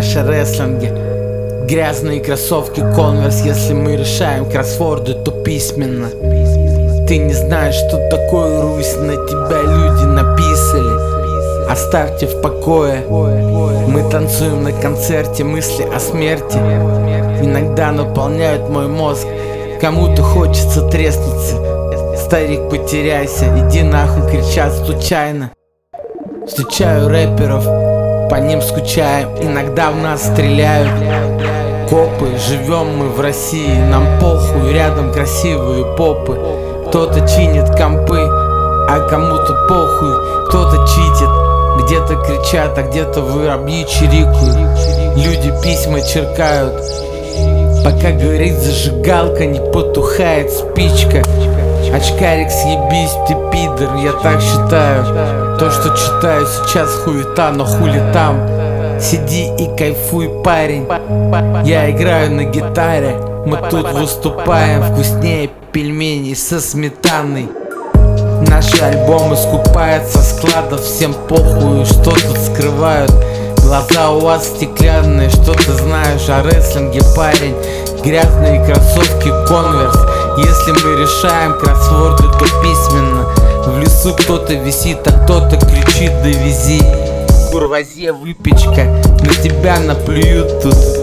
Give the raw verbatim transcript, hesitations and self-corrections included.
наши рестлинги. Грязные кроссовки Converse. Если мы решаем кроссворды, то письменно. Ты не знаешь, что такое Русь, на тебя люди написали. Оставьте в покое. Мы танцуем на концерте, мысли о смерти иногда наполняют мой мозг. Кому-то хочется треснуться. Старик, потеряйся, иди нахуй, кричат случайно. Встречаю рэперов, по ним скучаем, иногда в нас стреляют копы. Живем мы в России, нам похуй, рядом красивые попы. Кто-то чинит компы, а кому-то похуй. Кто-то читит, где-то кричат, а где-то воробьи чирикают. Люди письма черкают, пока горит зажигалка, не потухает спичка. Очкарик, съебись ты, пидор, я так считаю. То, что читаю сейчас, хуета, но хули там. Сиди и кайфуй, парень. Я играю на гитаре, мы тут выступаем вкуснее пельменей со сметаной. Наши альбомы скупают со складов, всем похуй, что тут скрывают. Глаза у вас стеклянные, что ты знаешь о рестлинге, парень? Грязные кроссовки Converse. Если мы решаем кроссворды, то письменно. В лесу кто-то висит, а кто-то кричит: довези. В курвазе выпечка, на тебя наплюют тут.